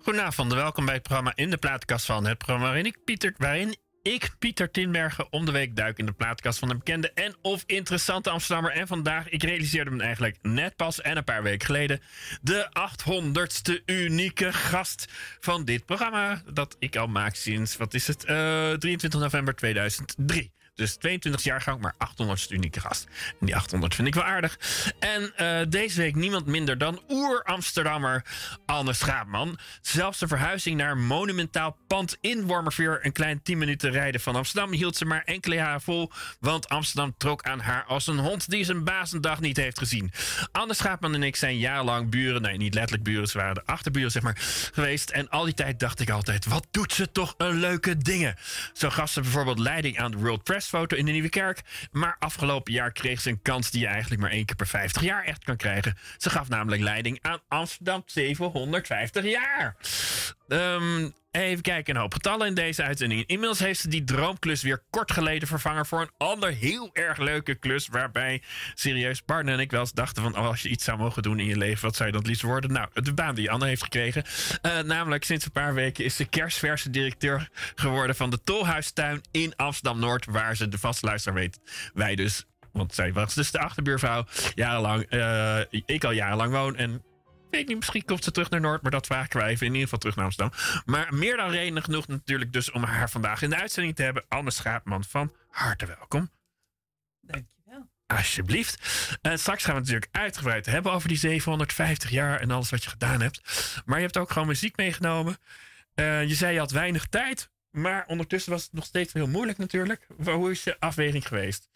Goedenavond, welkom bij het programma In de Platenkast van. Het programma waarin ik, Pieter Tinbergen, om de week duik in de platenkast van een bekende en of interessante Amsterdammer. En vandaag, ik realiseerde me eigenlijk net pas en een paar weken geleden, de 800ste unieke gast van dit programma. Dat ik al maak sinds, 23 november 2003. Dus 22 jaargang, maar 800ste unieke gast. En die 800 vind ik wel aardig. En deze week niemand minder dan oer-Amsterdammer Anne Schaapman. Zelfs de verhuizing naar monumentaal pand in Wormerveer, een klein 10 minuten rijden van Amsterdam, hield ze maar enkele jaren vol. Want Amsterdam trok aan haar als een hond die zijn baas een dag niet heeft gezien. Anne Schaapman en ik zijn jarenlang buren. Nee, niet letterlijk buren, ze waren de achterburen, zeg maar, geweest. En al die tijd dacht ik altijd, wat doet ze toch een leuke dingen. Zo gaf ze bijvoorbeeld leiding aan de World Press foto in de Nieuwe Kerk. Maar afgelopen jaar kreeg ze een kans die je eigenlijk maar 1 keer per 50 jaar echt kan krijgen. Ze gaf namelijk leiding aan Amsterdam 750 jaar. Even kijken, een hoop getallen in deze uitzending. Inmiddels heeft ze die droomklus weer kort geleden vervangen voor een ander heel erg leuke klus. Waarbij, serieus, Bart en ik wel eens dachten van, als je iets zou mogen doen in je leven, wat zou je dan het liefst worden? Nou, de baan die Anne heeft gekregen. Namelijk, sinds een paar weken is ze kerstverse directeur geworden van de Tolhuistuin in Amsterdam-Noord. Waar ze de vaste luisteraar weet. Wij dus, want zij was dus de achterbuurvrouw. Jarenlang, ik al jarenlang woon en... weet niet, misschien komt ze terug naar Noord, maar dat vragen wij even in ieder geval terug naar Amsterdam. Maar meer dan reden genoeg natuurlijk dus om haar vandaag in de uitzending te hebben. Anne Schaapman, van harte welkom. Dankjewel. Alsjeblieft. Straks gaan we het natuurlijk uitgebreid hebben over die 750 jaar en alles wat je gedaan hebt. Maar je hebt ook gewoon muziek meegenomen. Je zei je had weinig tijd, maar ondertussen was het nog steeds heel moeilijk natuurlijk. Hoe is je afweging geweest?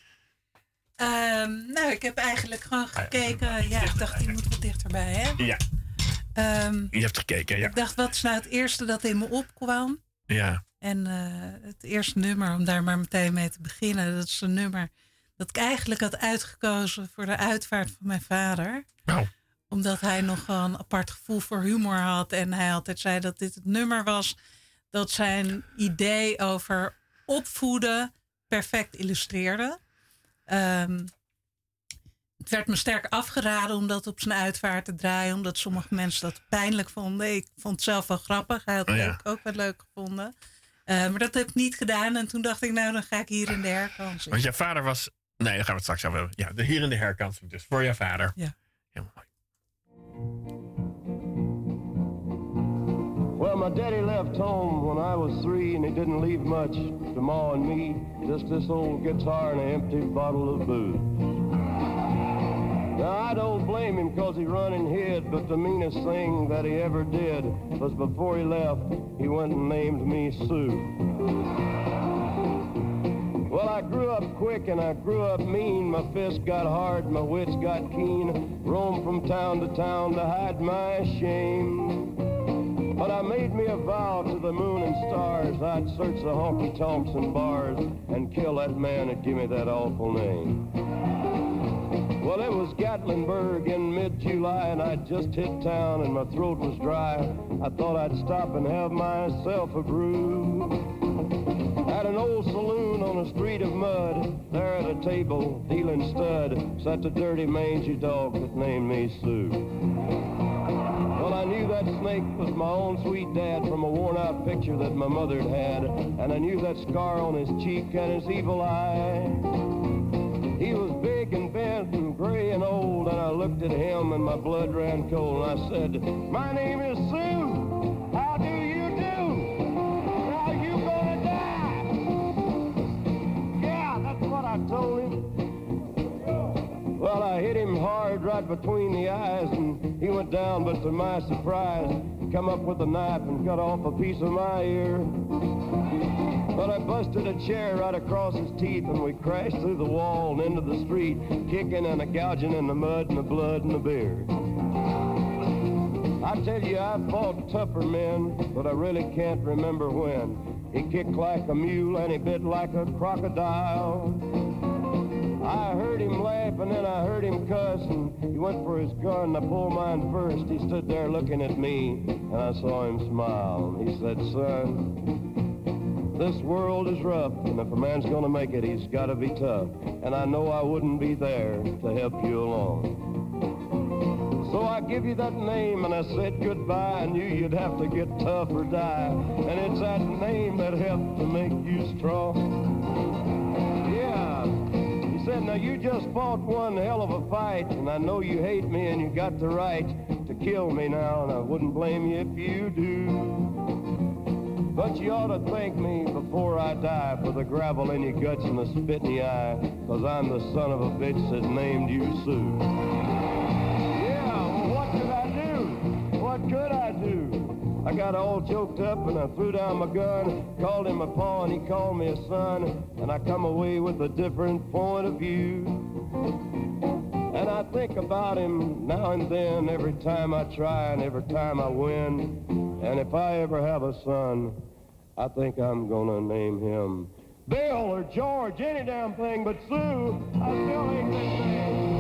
Nou, ik heb eigenlijk gewoon gekeken. Ja, ik dacht, die moet wat dichterbij, hè? Ja. Je hebt gekeken, ja. Ik dacht, wat is nou het eerste dat in me opkwam? Ja. En het eerste nummer, om daar maar meteen mee te beginnen, dat is een nummer dat ik eigenlijk had uitgekozen voor de uitvaart van mijn vader. Oh. Omdat hij nog wel een apart gevoel voor humor had. En hij altijd zei dat dit het nummer was dat zijn idee over opvoeden perfect illustreerde. Het werd me sterk afgeraden om dat op zijn uitvaart te draaien. Omdat sommige mensen dat pijnlijk vonden. Ik vond het zelf wel grappig. Hij had het ook wel leuk gevonden. Maar dat heb ik niet gedaan. En toen dacht ik, nou, dan ga ik hier in de herkansing. Want jouw vader was... Nee, daar gaan we het straks over hebben. Ja, hier in de herkansing dus. Voor jouw vader. Ja. Heel mooi. Well, my daddy left home when I was 3, and he didn't leave much to Ma and me. Just this old guitar and an empty bottle of booze. Now, I don't blame him because he run and hid, but the meanest thing that he ever did was before he left, he went and named me Sue. Well, I grew up quick and I grew up mean. My fists got hard, my wits got keen. Roamed from town to town to hide my shame. But I made me a vow to the moon and stars I'd search the honky-tonks and bars and kill that man that gave me that awful name. Well, it was Gatlinburg in mid-July and I'd just hit town and my throat was dry. I thought I'd stop and have myself a brew. At an old saloon on a street of mud, there at a table, dealing stud, sat the dirty mangy dog that named me Sue. Well, I knew that snake was my own sweet dad from a worn-out picture that my mother had, and I knew that scar on his cheek and his evil eye. He was big and bent and gray and old, and I looked at him and my blood ran cold, and I said, "My name is Sue. How do you do? Now you gonna die." Yeah, that's what I told him. Well, I hit him hard right between the eyes, and he went down, but to my surprise, he come up with a knife and cut off a piece of my ear. But I busted a chair right across his teeth, and we crashed through the wall and into the street, kicking and gouging in the mud and the blood and the beer. I tell you, I fought tougher men, but I really can't remember when. He kicked like a mule and he bit like a crocodile. I heard him laugh and then I heard him cuss, and he went for his gun. I pulled mine first. He stood there looking at me, and I saw him smile. And he said, "Son, this world is rough, and if a man's gonna make it, he's gotta be tough. And I know I wouldn't be there to help you along. So I give you that name and I said goodbye. I knew you'd have to get tough or die. And it's that name that helped to make you strong. Yeah. He said, now you just fought one hell of a fight. And I know you hate me and you got the right to kill me now. And I wouldn't blame you if you do. But you ought to thank me before I die for the gravel in your guts and the spit in your eye. Cause I'm the son of a bitch that named you Sue. Yeah, well, what could I do? What could I do? I got all choked up and I threw down my gun, called him a pa and he called me a son, and I come away with a different point of view. And I think about him now and then, every time I try and every time I win. And if I ever have a son, I think I'm gonna name him Bill or George, any damn thing, but Sue, I still ain't this thing.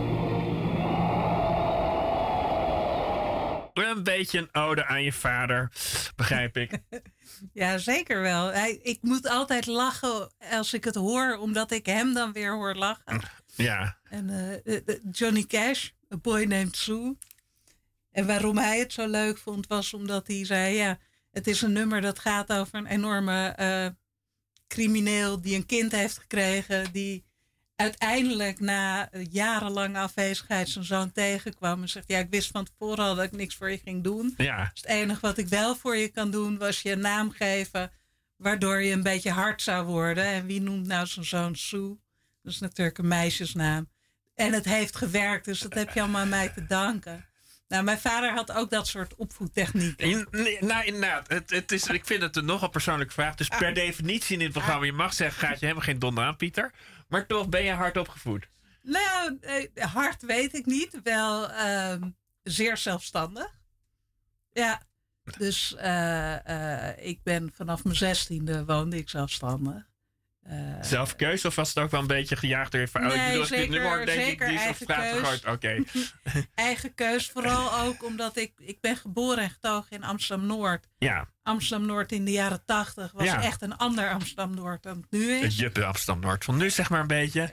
Yeah. Een beetje een ode aan je vader, begrijp ik. Ja, zeker wel. Ik moet altijd lachen als ik het hoor, omdat ik hem dan weer hoor lachen. Ja. En Johnny Cash, A Boy Named Sue. En waarom hij het zo leuk vond, was omdat hij zei, ja, het is een nummer dat gaat over een enorme crimineel die een kind heeft gekregen, die uiteindelijk na jarenlange afwezigheid zijn zoon tegenkwam en zegt, ja, ik wist van tevoren al dat ik niks voor je ging doen. Ja. Dus het enige wat ik wel voor je kan doen, was je een naam geven, waardoor je een beetje hard zou worden. En wie noemt nou zijn zoon Sue? Dat is natuurlijk een meisjesnaam. En het heeft gewerkt, dus dat heb je allemaal aan mij te danken. Nou, mijn vader had ook dat soort opvoedtechnieken. Nou, inderdaad. Ik vind het een nogal persoonlijke vraag. Dus per definitie in dit programma, je mag zeggen, gaat je helemaal geen donder aan, Pieter. Maar toch ben je hard opgevoed. Nou, hard weet ik niet. Wel zeer zelfstandig. Ja, dus ik ben vanaf mijn 16e woonde ik zelfstandig. Zelfkeuze of was het ook wel een beetje gejaagd door je vader? Nee, zeker eigen keus. Oké. Eigen keus, vooral ook omdat ik ben geboren en getogen in Amsterdam-Noord. Ja. Amsterdam-Noord in de jaren 80 was echt een ander Amsterdam-Noord dan het nu is. Het juppe Amsterdam-Noord van nu, zeg maar een beetje.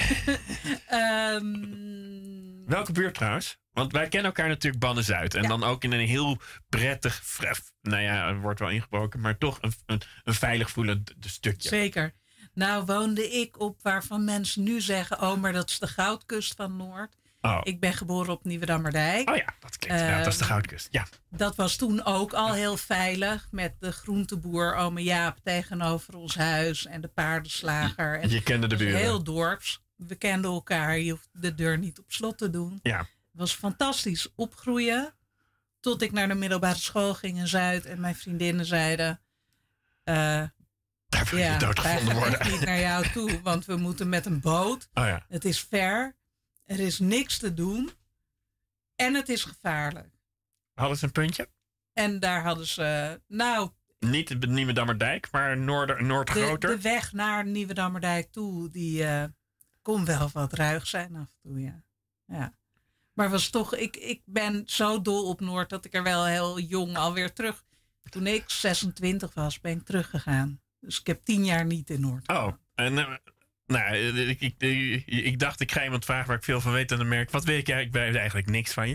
Welke buurt trouwens? Want wij kennen elkaar natuurlijk Banne-Zuid. En dan ook in een heel prettig, nou ja, er wordt wel ingebroken, maar toch een veilig voelend stukje. Zeker. Nou woonde ik op waarvan mensen nu zeggen, oh, maar dat is de Goudkust van Noord. Oh. Ik ben geboren op Nieuwedammerdijk. Oh ja, dat klinkt. Dat is de Goudkust. Ja. Dat was toen ook al heel veilig. Met de groenteboer ome Jaap tegenover ons huis. En de paardenslager. En je kende de buren. Heel dorps. We kenden elkaar. Je hoeft de deur niet op slot te doen. Ja. Het was fantastisch opgroeien. Tot ik naar de middelbare school ging in Zuid. En mijn vriendinnen zeiden, daar wil je doodgevonden worden. Wij gaan niet naar jou toe. Want we moeten met een boot. Oh ja. Het is ver. Er is niks te doen. En het is gevaarlijk. Hadden ze een puntje? En daar hadden ze, nou... Niet de Nieuwedammerdijk, maar Noord groter? De weg naar Nieuwedammerdijk toe, die kon wel wat ruig zijn af en toe, ja. Maar was toch, ik ben zo dol op Noord dat ik er wel heel jong alweer terug... Toen ik 26 was, ben ik teruggegaan. Dus ik heb 10 jaar niet in Noord. Oh, en... Nou, ik dacht, ik ga iemand vragen waar ik veel van weet. En dan merk ik, wat weet ik eigenlijk? Ik weet eigenlijk niks van je.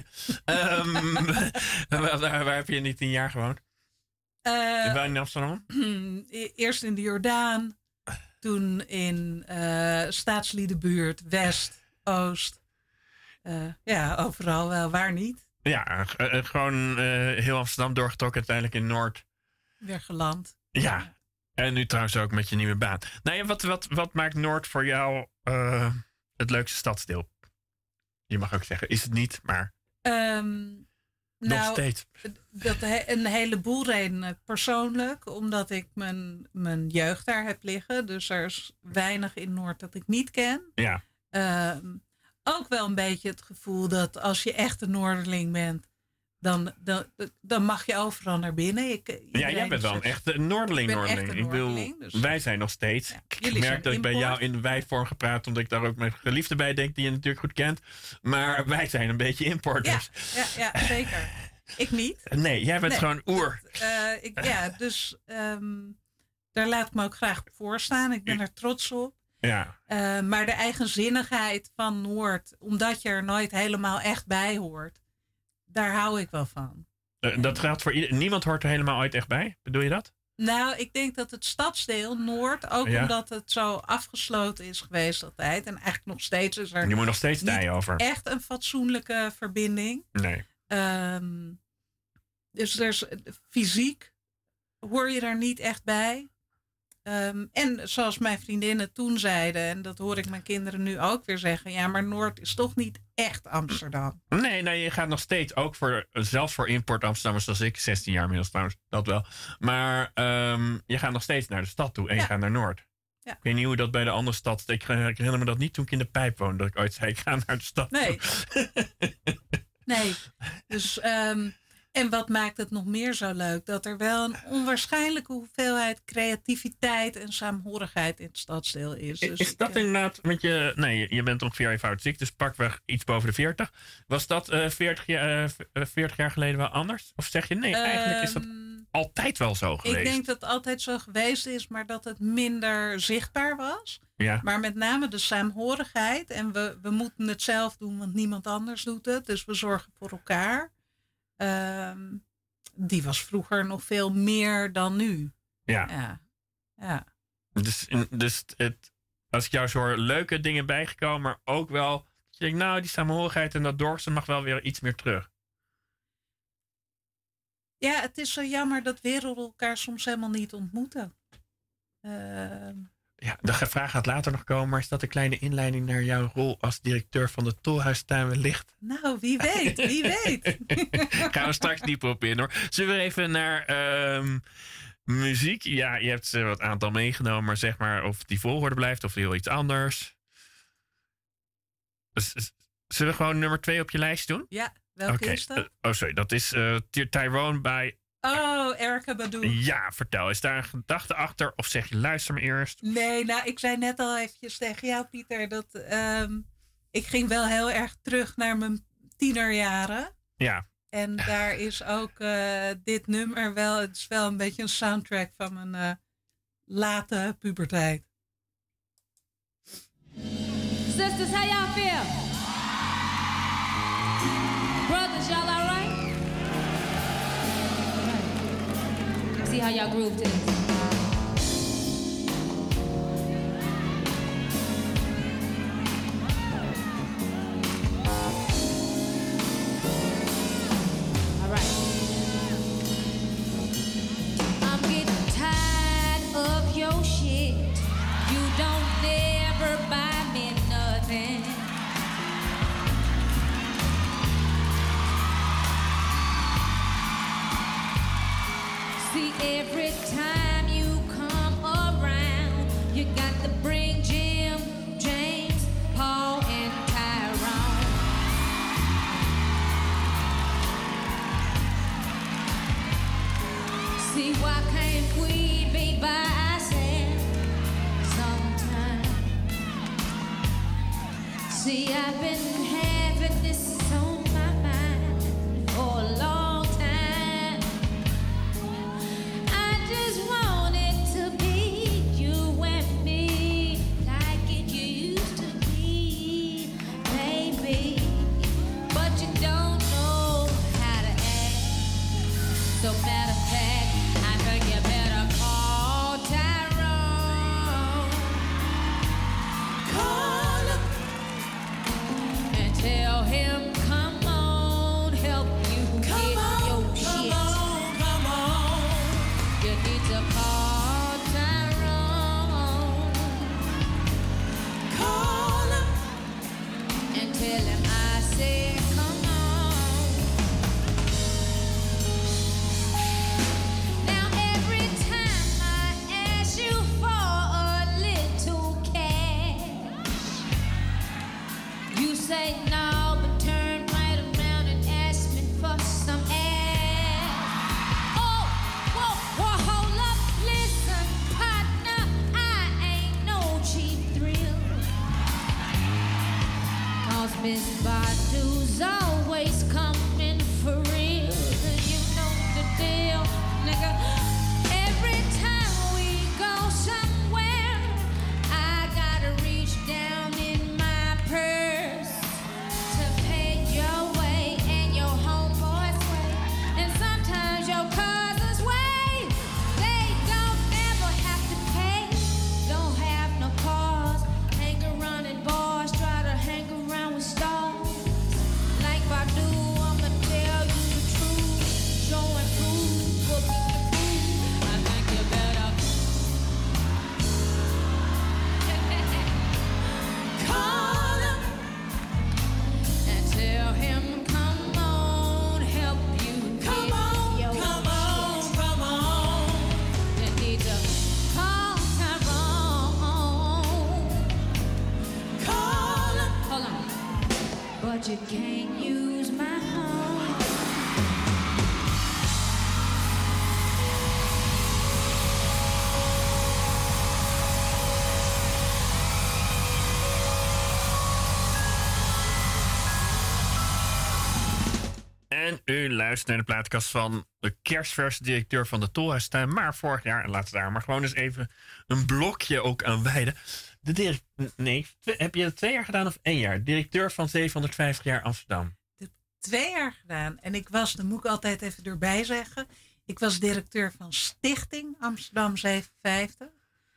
Waar heb je niet 10 jaar gewoond? In Amsterdam? Eerst in de Jordaan. Toen in Staatsliedenbuurt, West, Oost. Ja, overal wel. Waar niet? Ja, gewoon heel Amsterdam doorgetrokken. Uiteindelijk in Noord. Weer geland. Ja. En nu trouwens ook met je nieuwe baan. Nou ja, wat maakt Noord voor jou het leukste stadsdeel? Je mag ook zeggen, is het niet, maar nog steeds. Een heleboel redenen. Persoonlijk, omdat ik mijn jeugd daar heb liggen. Dus er is weinig in Noord dat ik niet ken. Ja. Ook wel een beetje het gevoel dat als je echt een Noorderling bent... Dan mag je overal naar binnen. Jij bent wel een echte Noorderling. Ik bedoel, dus wij zijn nog steeds. Ja, ik merk dat ik bij jou in de wij-vorm gepraat, omdat ik daar ook mijn geliefde bij denk, die je natuurlijk goed kent. Maar wij zijn een beetje importers. Ja, zeker. Ik niet. Nee, jij bent gewoon oer. Dus daar laat ik me ook graag voor staan. Ik ben er trots op. Ja. Maar de eigenzinnigheid van Noord, omdat je er nooit helemaal echt bij hoort. daar hou ik wel van. Dat geldt voor niemand hoort er helemaal ooit echt bij? Bedoel je dat? Nou, ik denk dat het stadsdeel Noord, ook omdat het zo afgesloten is geweest altijd. En eigenlijk nog steeds is er. En die moet nog steeds dijen over. Echt een fatsoenlijke verbinding. Nee. Dus er is, fysiek hoor je daar niet echt bij. En zoals mijn vriendinnen toen zeiden, en dat hoor ik mijn kinderen nu ook weer zeggen. Ja, maar Noord is toch niet echt Amsterdam. Nee, je gaat nog steeds ook zelfs voor import Amsterdammers zoals ik, 16 jaar inmiddels trouwens, dat wel. Maar je gaat nog steeds naar de stad toe en je gaat naar Noord. Ja. Ik weet niet hoe dat bij de andere stad. Ik herinner me dat niet toen ik in de Pijp woonde, dat ik ooit zei, ik ga naar de stad toe. Nee, dus... En wat maakt het nog meer zo leuk? Dat er wel een onwaarschijnlijke hoeveelheid creativiteit en saamhorigheid in het stadsdeel is. Dus is dat inderdaad, want je bent ongeveer even oud ziek, dus pakweg iets boven de 40. Was dat 40 jaar geleden wel anders? Of zeg je nee, eigenlijk is dat altijd wel zo geweest? Ik denk dat het altijd zo geweest is, maar dat het minder zichtbaar was. Ja. Maar met name de saamhorigheid. En we moeten het zelf doen, want niemand anders doet het. Dus we zorgen voor elkaar. Die was vroeger nog veel meer dan nu. Ja. Dus als ik jou zo hoor, leuke dingen bijgekomen, maar ook wel, ik denk, nou, die saamhorigheid en dat dorpse mag wel weer iets meer terug. Ja, het is zo jammer dat werelden elkaar soms helemaal niet ontmoeten. Ja, de vraag gaat later nog komen, maar is dat een kleine inleiding naar jouw rol als directeur van de Tolhuistuin wellicht? Nou, wie weet, wie weet. Gaan we straks dieper op in hoor. Zullen we even naar muziek? Ja, je hebt wat aantal meegenomen, maar zeg maar of die volgorde blijft of heel iets anders. Zullen we gewoon nummer 2 op je lijst doen? Ja, welke is dat? Sorry, dat is Tyrone bij... Oh, Erykah Badu. Ja, vertel. Is daar een gedachte achter? Of zeg je, luister me eerst? Nee, nou, ik zei net al eventjes tegen jou, Pieter, dat ik ging wel heel erg terug naar mijn tienerjaren. Ja. En daar is ook dit nummer wel, het is wel een beetje een soundtrack van mijn late puberteit. Sisters, how y'all feel? Brothers, y'all all right? See how y'all groove to this. All right. I'm getting tired of your shit. You don't never buy me nothing. See, every time you come around, you got to bring Jim, James, Paul, and Tyrone. See, why can't we be by ourselves sometime? See, I've been having this on my mind for a long time. I just want it to be you and me, like it used to be, baby. But you don't know how to act. So matter of fact, I think you better call Tyrone. Call him and tell him, come on, help you get your shit. Come on. You need to call Tyrone. Call him and tell him I said, come on. Now every time I ask you for a little cash, you say no, but turn right around and ask me for some ass. Oh, whoa, hold up, listen, partner, I ain't no cheap thrill. 'Cause Miss Badu's always coming for real. You know the deal, nigga. Every time we go somewhere, I gotta reach down in my purse to pay your way and your homeboy but you can't use my home. En u luistert naar de plaatkast van de kerstverse directeur van de Tolhuistuin. Maar vorig jaar, en laten we daar maar gewoon eens even een blokje ook aan wijden. Heb je het 2 jaar gedaan of 1 jaar? Directeur van 750 jaar Amsterdam. 2 jaar gedaan. En ik was, dat moet ik altijd even erbij zeggen, ik was directeur van Stichting Amsterdam 57.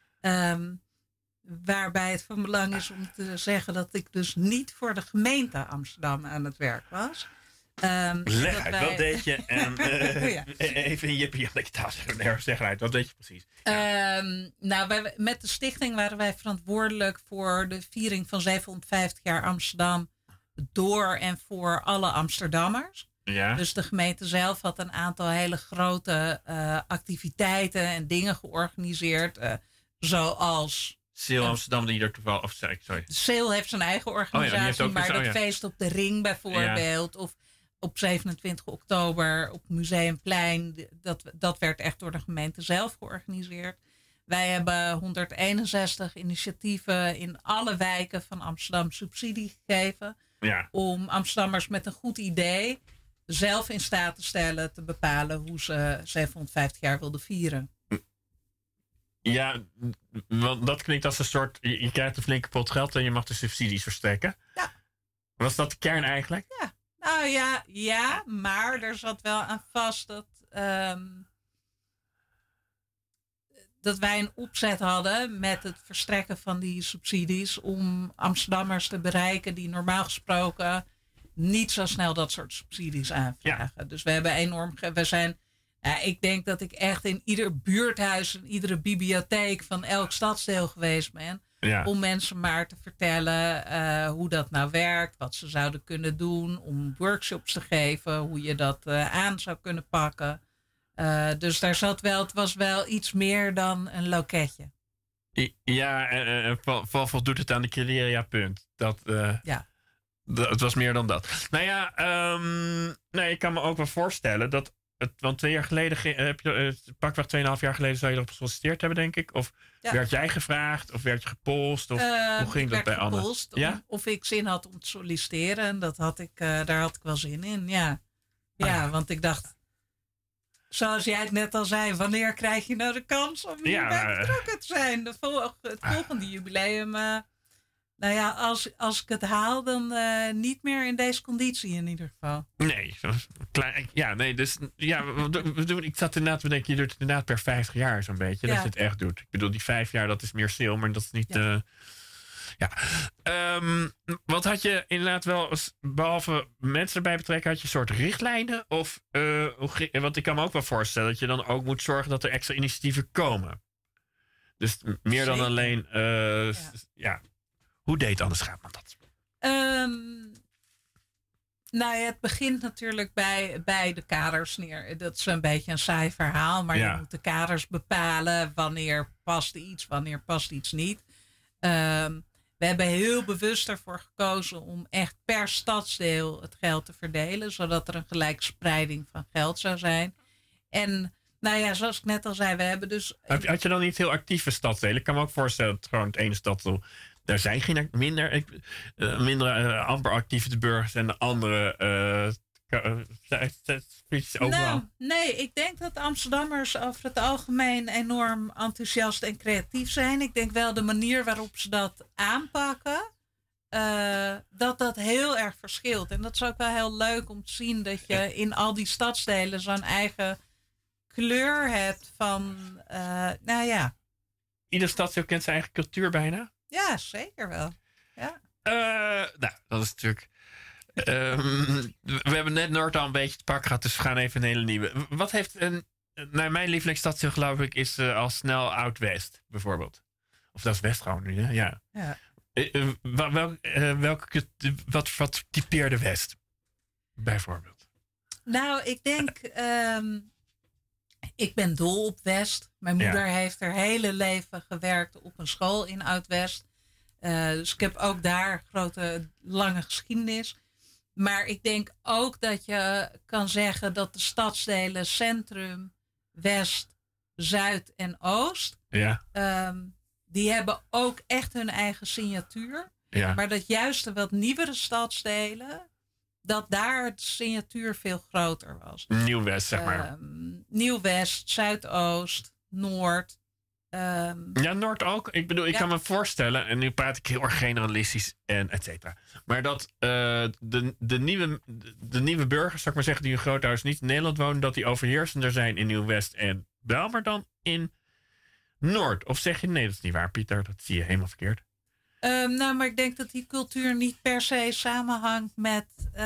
Waarbij het van belang is om te zeggen dat ik dus niet voor de gemeente Amsterdam aan het werk was. Leg uit, wat deed je? En, Ja. Even in Jippie-Janneke taal zeggen uit, wat deed je precies? Nou, met de stichting waren wij verantwoordelijk voor de viering van 750 jaar Amsterdam door en voor alle Amsterdammers. Ja. Dus de gemeente zelf had een aantal hele grote activiteiten en dingen georganiseerd. Zoals... Seel Amsterdam die er toevallig... Of sorry. Seel heeft zijn eigen organisatie, maar dat feest op de Ring bijvoorbeeld. Ja. Of op 27 oktober op Museumplein. Dat werd echt door de gemeente zelf georganiseerd. Wij hebben 161 initiatieven in alle wijken van Amsterdam subsidie gegeven. Ja. Om Amsterdammers met een goed idee zelf in staat te stellen te bepalen hoe ze 750 jaar wilden vieren. Ja, want dat klinkt als een soort... Je krijgt een flinke pot geld en je mag de subsidies verstrekken. Ja. Was dat de kern eigenlijk? Ja. Nou ja, maar er zat wel aan vast dat wij een opzet hadden met het verstrekken van die subsidies om Amsterdammers te bereiken die normaal gesproken niet zo snel dat soort subsidies aanvragen. Ja. Dus we hebben ik denk dat ik echt in ieder buurthuis en iedere bibliotheek van elk stadsdeel geweest ben. Ja. Om mensen maar te vertellen hoe dat nou werkt, wat ze zouden kunnen doen, om workshops te geven, hoe je dat aan zou kunnen pakken. Dus daar zat wel, het was wel iets meer dan een loketje. Ja, voldoet het aan de criteria, punt. Ja. Het was meer dan dat. Nou ja, ik kan me ook wel voorstellen dat want 2 jaar geleden pakweg 2,5 jaar geleden zou je erop gesolliciteerd hebben, denk ik. Of werd jij gevraagd? Of werd je gepolst? Of hoe ging dat bij Anne? Ja? Of ik zin had om te solliciteren. En daar had ik wel zin in, ja. Ja, want ik dacht, zoals jij het net al zei, wanneer krijg je nou de kans om hierbij betrokken te zijn? Het volgende jubileum... Nou ja, als ik het haal, dan niet meer in deze conditie in ieder geval. Nee, ik zat inderdaad te denken, je doet het inderdaad per 50 jaar zo'n beetje. Ja. Dat je het echt doet. Ik bedoel, die 5 jaar, dat is meer sale, maar dat is niet... Wat had je inderdaad wel, behalve mensen erbij betrekken, had je een soort richtlijnen? Of, want ik kan me ook wel voorstellen dat je dan ook moet zorgen dat er extra initiatieven komen. Dus meer dan alleen... Hoe deed Anne Schaapman dat? Het begint natuurlijk bij de kaders neer. Dat is een beetje een saai verhaal. Maar je moet de kaders bepalen. Wanneer past iets, wanneer past iets niet. We hebben heel bewust ervoor gekozen om echt per stadsdeel het geld te verdelen. Zodat er een gelijke spreiding van geld zou zijn. En zoals ik net al zei, we hebben dus... Had je dan niet heel actieve stadsdelen? Ik kan me ook voorstellen dat gewoon het ene stadsdeel... Daar zijn geen minder amper actieve burgers en de andere overal. Nee, ik denk dat Amsterdammers over het algemeen enorm enthousiast en creatief zijn. Ik denk wel de manier waarop ze dat aanpakken, dat heel erg verschilt. En dat is ook wel heel leuk om te zien dat je in al die stadsdelen zo'n eigen kleur hebt van, Ieder stadsdeel kent zijn eigen cultuur bijna. Ja, zeker wel. Ja. Dat is natuurlijk... we hebben net Noord al een beetje te pakken gehad, dus we gaan even een hele nieuwe. Wat heeft mijn lievelingsstadsdeel, geloof ik, is al snel Oud-West, bijvoorbeeld. Of dat is West gewoon nu, hè? Ja. Wat typeerde West, bijvoorbeeld? Nou, ik denk... ik ben dol op West. Mijn moeder heeft haar hele leven gewerkt op een school in Oud-West. Dus ik heb ook daar grote, lange geschiedenis. Maar ik denk ook dat je kan zeggen dat de stadsdelen Centrum, West, Zuid en Oost... Ja. Die hebben ook echt hun eigen signatuur. Ja. Maar dat juist de wat nieuwere stadsdelen... dat daar de signatuur veel groter was. Nieuw-West, zeg maar. Nieuw-West, Zuidoost, Noord. Ja, Noord ook. Ik bedoel, ik kan me voorstellen... en nu praat ik heel erg generalistisch en et cetera... maar dat de nieuwe burgers, zou ik maar zeggen... die hun grootouders niet in Nederland wonen... dat die overheersender zijn in Nieuw-West en wel, maar dan in Noord. Of zeg je nee, dat is niet waar, Pieter? Dat zie je helemaal verkeerd. Nou, maar ik denk dat die cultuur niet per se samenhangt met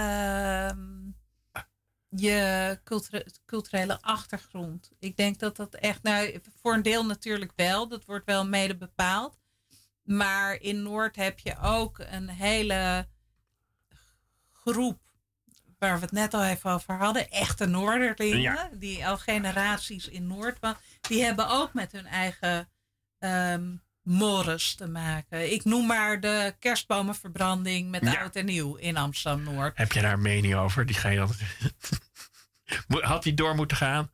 je culturele achtergrond. Ik denk dat dat echt, nou, voor een deel natuurlijk wel. Dat wordt wel mede bepaald. Maar in Noord heb je ook een hele groep, waar we het net al even over hadden, echte Noorderlingen, Ja. die al generaties in Noord waren. Die hebben ook met hun eigen mores te maken. Ik noem maar de kerstbomenverbranding met Ja. oud en nieuw in Amsterdam-Noord. Heb je daar een mening over? Die ga je altijd... Had die door moeten gaan?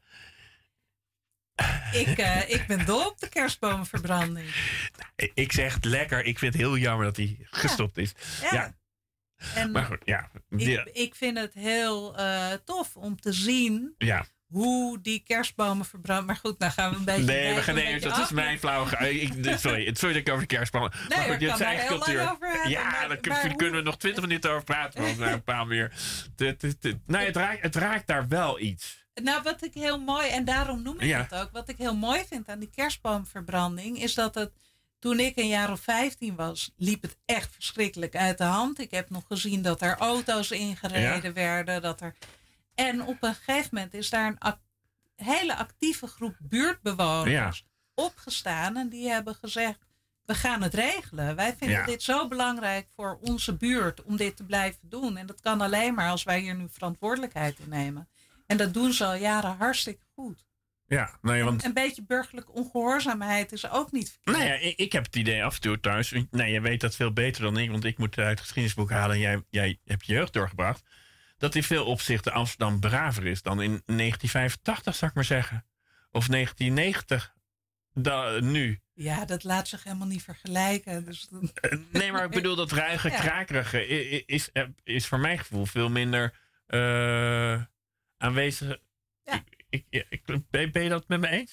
Ik ben dol op de kerstbomenverbranding. Ik zeg het lekker. Ik vind het heel jammer dat hij gestopt is. Ja. En Maar goed, ja. ik vind het heel tof om te zien Ja. hoe die kerstbomen verbranden. Maar goed, nou gaan we een beetje... Nee, dat is af. mijn flauwe... Sorry dat ik over de kerstbomen... Nee, maar goed, daar dit is kan eigen daar heel cultuur. lang over hebben. Ja, Maar daar kunnen we nog 20 minuten over praten. Want een paar meer. Nee, het raakt daar wel iets. Nou, wat ik heel mooi... En daarom noem ik Ja. het ook. Wat ik heel mooi vind aan die kerstboomverbranding... is dat het... Toen ik een jaar of 15 was, liep het echt verschrikkelijk uit de hand. Ik heb nog gezien dat er auto's ingereden werden. En op een gegeven moment is daar een hele actieve groep buurtbewoners opgestaan. En die hebben gezegd, we gaan het regelen. Wij vinden dit zo belangrijk voor onze buurt om dit te blijven doen. En dat kan alleen maar als wij hier nu verantwoordelijkheid in nemen. En dat doen ze al jaren hartstikke goed. Ja, nee, want... Een beetje burgerlijke ongehoorzaamheid is ook niet verkeerd. Nou ja, ik heb het idee af en toe thuis. Nee, jij weet dat veel beter dan ik. Want ik moet uit het geschiedenisboek halen. En jij hebt je jeugd doorgebracht. Dat in veel opzichten Amsterdam braver is dan in 1985, zou ik maar zeggen. Of 1990. Nu. Ja, dat laat zich helemaal niet vergelijken. Dus Nee, maar ik bedoel dat ruige, krakerige is voor mijn gevoel veel minder aanwezig. Ja. Ben je dat met me eens?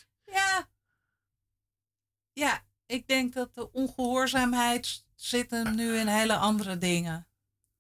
Ja, ik denk dat de ongehoorzaamheid zit hem nu in hele andere dingen.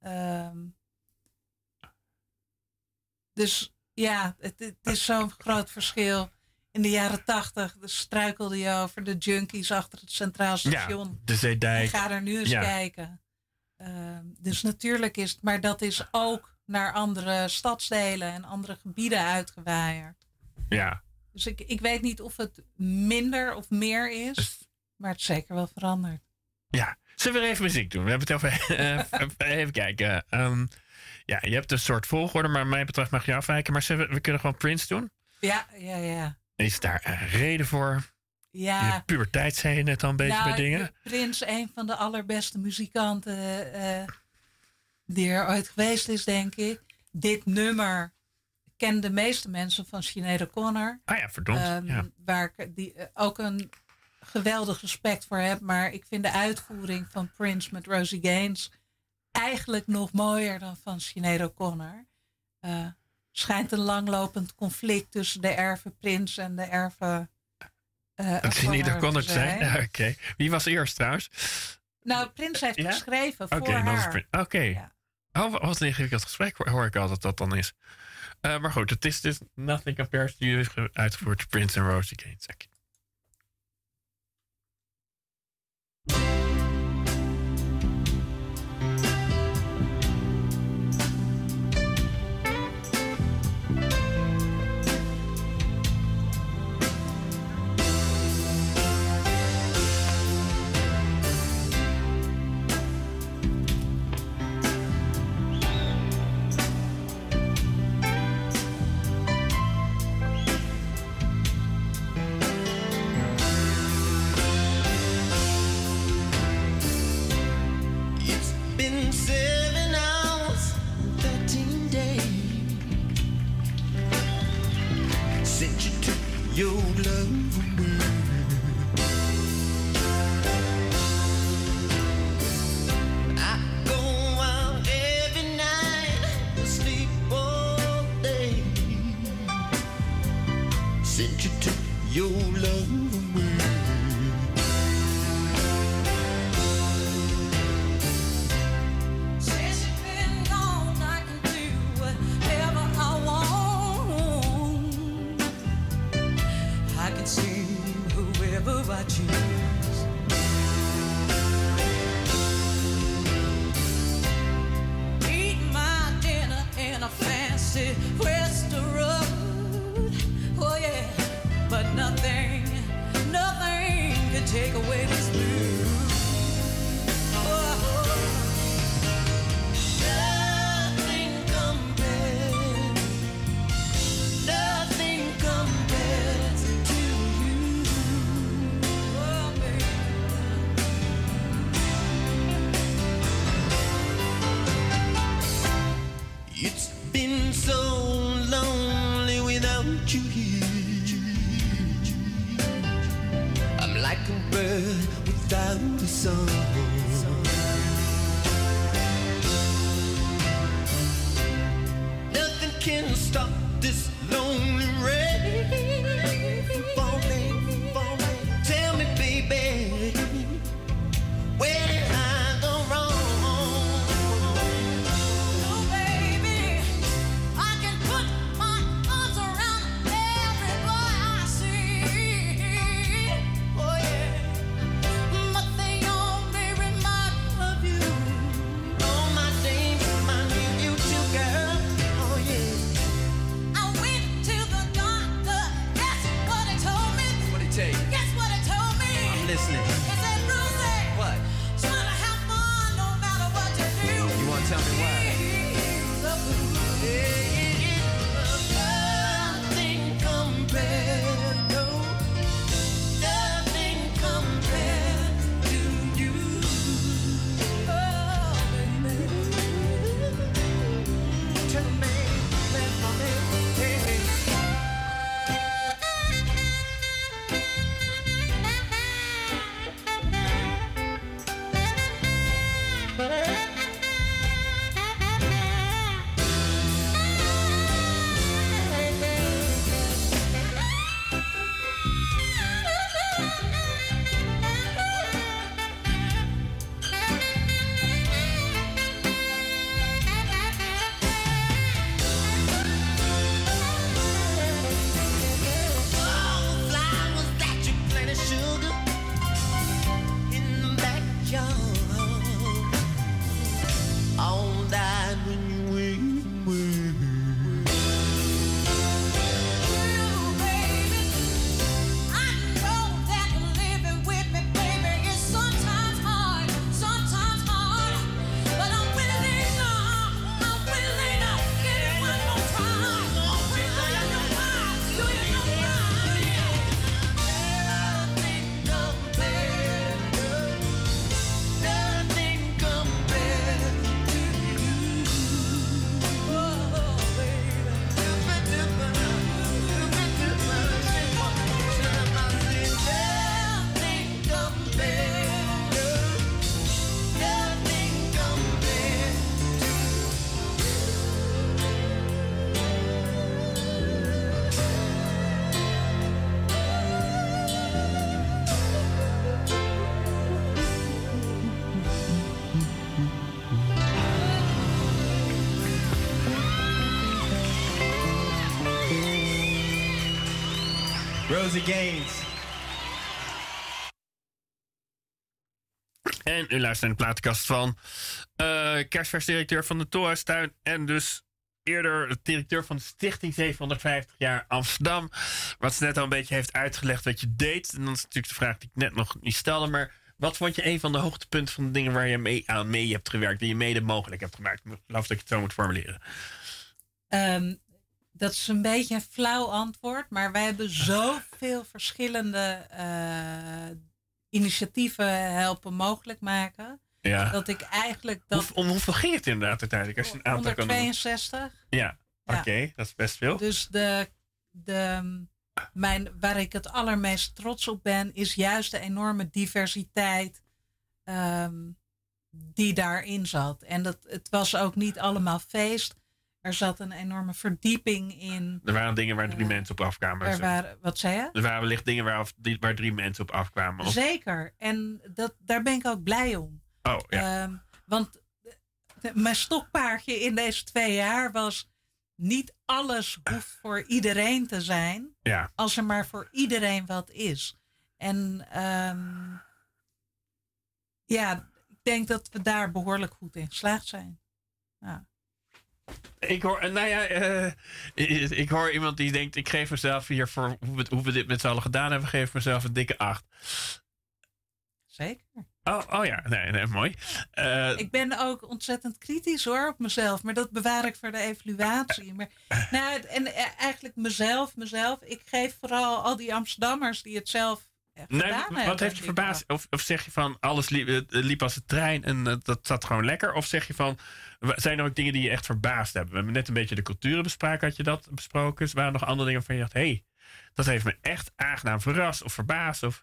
Dus ja, het is zo'n groot verschil. In de jaren 80 struikelde je over de junkies achter het Centraal Station. Ja, de Zeedijk. Ik ga er nu eens kijken. Dus natuurlijk is het, maar dat is ook naar andere stadsdelen en andere gebieden uitgewaaid. Ja. Dus ik weet niet of het minder of meer is, maar het is zeker wel veranderd. Ja, zullen we weer even muziek doen? We hebben het over... even kijken. Ja, je hebt een soort volgorde, maar mij betreft mag je afwijken. Maar we kunnen gewoon Prince doen. Ja. Is daar een reden voor? Ja. De puberteit zei je net al een beetje bij dingen. Prince, een van de allerbeste muzikanten die er ooit geweest is, denk ik. Dit nummer kennen de meeste mensen van Sinead O'Connor. Ah ja, verdomd. Waar ik ook een geweldig respect voor heb. Maar ik vind de uitvoering van Prince met Rosie Gaines eigenlijk nog mooier dan van Sinead O'Connor. Schijnt een langlopend conflict tussen de erven Prince en de erven Sinead O'Connor te zijn. Oké. Wie was eerst trouwens? Nou, Prince heeft geschreven voor haar. Oké. Ja. Oh, wat een ingewikkeld gesprek hoor ik altijd dat dan is. Maar goed, het is dus Nothing Compares to You uitgevoerd door Prince en Rosie Gaines. your love away. I go out every night, sleep all day. Since you took your love away. Since you've been gone, I can do whatever I want. I can see whoever I choose. Eat my dinner in a fancy restaurant. Oh yeah, but nothing can take away this blues. Oh, nothing compares to you. Oh, baby. It's been so lonely without you here. I'm like a bird without a song. Nothing can stop this lonely rain from falling, falling. Tell me, baby, where did I go wrong? Oh, baby, I can put my arms around every boy I see. Oh, yeah, but they only remind me of you. All my days remind me of you too, girl. Oh, yeah. I went to the doctor. Guess what he told me? What'd he tell you? Guess what he told me? I'm listening. He said, Rosie, What? try to have fun no matter what you do. You wanna tell me why? The blues. Nothing compared, no. Nothing compared to you. Oh, baby. Tell me, hey, hey. All the flowers that you planted, sugar, in the backyard, all died when you went away. Ooh, baby, I know that living with me, baby, is sometimes hard, but I'm willing to give it one more try. Do you know why? Do you know why? Nothing compared to you. Oh, baby. Nothing compared. Nothing compared. Rosie Gaines. En u luistert naar de platenkast van kerstversdirecteur van de Tolhuistuin. En dus eerder de directeur van de Stichting 750 jaar Amsterdam. Wat ze net al een beetje heeft uitgelegd wat je deed. En dan is natuurlijk de vraag die ik net nog niet stelde. Maar wat vond je een van de hoogtepunten van de dingen waar je mee hebt gewerkt? Die je mede mogelijk hebt gemaakt? Ik geloof dat ik het zo moet formuleren. Dat is een beetje een flauw antwoord. Maar wij hebben zoveel verschillende initiatieven helpen mogelijk maken. Ja. Dat ik eigenlijk... Om hoeveel ging het inderdaad uiteindelijk? Als je een aantal kan noemen. 162. Ja, oké, dat is best veel. Dus waar ik het allermeest trots op ben, is juist de enorme diversiteit die daarin zat. En het was ook niet allemaal feest. Er zat een enorme verdieping in. Er waren dingen waar 3 mensen op afkwamen. Wat zei je? Er waren wellicht dingen waar 3 mensen op afkwamen. Of... Zeker. En daar ben ik ook blij om. Oh, ja. Want mijn stokpaardje in deze 2 jaar was... niet alles hoeft voor iedereen te zijn... Ja. als er maar voor iedereen wat is. En ik denk dat we daar behoorlijk goed in geslaagd zijn. Ja. Ik hoor iemand die denkt... ik geef mezelf hier voor hoe we dit met z'n allen gedaan hebben... geef mezelf een dikke 8. Zeker. Oh ja, nee, mooi. Ik ben ook ontzettend kritisch hoor op mezelf. Maar dat bewaar ik voor de evaluatie. Maar, eigenlijk mezelf. Ik geef vooral al die Amsterdammers die het zelf gedaan hebben. Wat heeft je verbaasd? Of zeg je van alles liep als een trein en dat zat gewoon lekker? Of zeg je van, zijn er ook dingen die je echt verbaasd hebben? We hebben net een beetje de culturen bespraken. Had je dat besproken? Dus waren er nog andere dingen van je dacht... hey, dat heeft me echt aangenaam verrast of verbaasd? Of...